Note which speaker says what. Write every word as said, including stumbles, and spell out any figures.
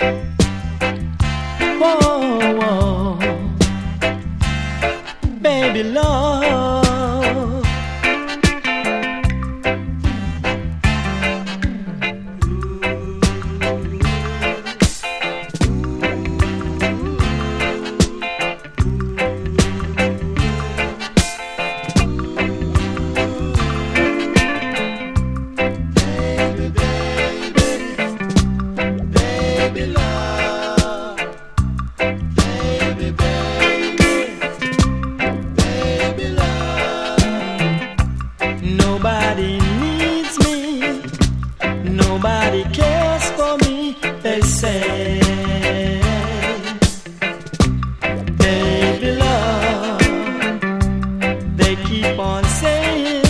Speaker 1: Whoa, whoa, baby love. Nobody needs me, nobody cares for me, they say. Baby love, they keep on saying.